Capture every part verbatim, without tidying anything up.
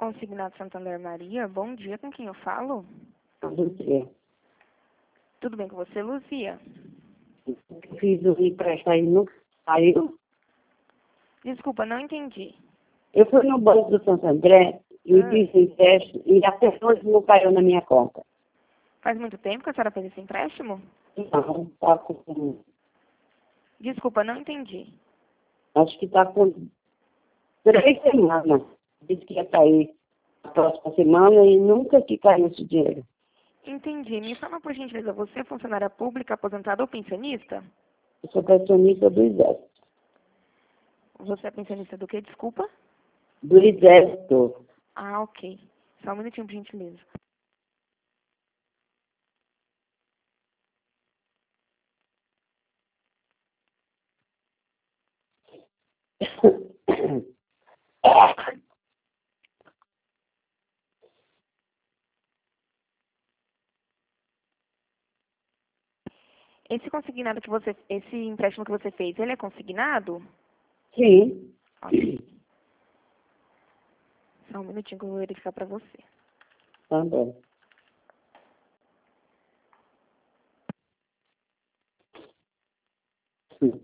Consignado Santander Maria, bom dia, com quem eu falo? Luzia. Tudo bem com você, Luzia? Fiz o empréstimo aí, nunca saiu. Desculpa, não entendi. Eu fui no Banco do Santo André e Ah, fiz o empréstimo e até hoje não caiu na minha conta. faz muito tempo que a senhora fez esse empréstimo? Não, tá com... Desculpa, não entendi. Acho que está com três semanas. Disse que ia cair na próxima semana e nunca que caiu esse dinheiro. Entendi. Me fala, por gentileza, você é funcionária pública, aposentada ou pensionista? Eu sou pensionista do Exército. Você é pensionista do quê? Desculpa? Do Exército. Ah, ok. Só um minutinho, por gentileza. Esse consignado que você, esse empréstimo que você fez, ele é consignado? Sim. Ok. Só um minutinho que eu vou verificar para você. Tá bom. Sim.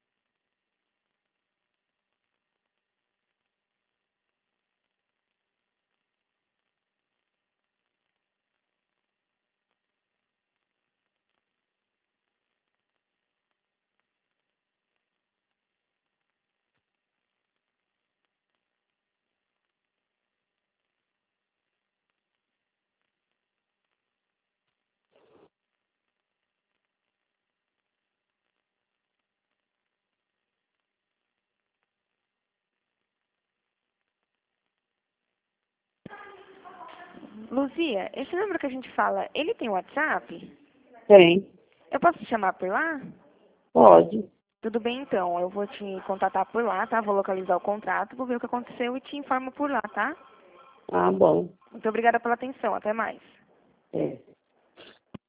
Luzia, esse número que a gente fala, ele tem WhatsApp? Tem. Eu posso te chamar por lá? Pode. Tudo bem, então. Eu vou te contatar por lá, tá? Vou localizar o contrato, vou ver o que aconteceu e te informo por lá, tá? Tá bom. Muito obrigada pela atenção. Até mais. É.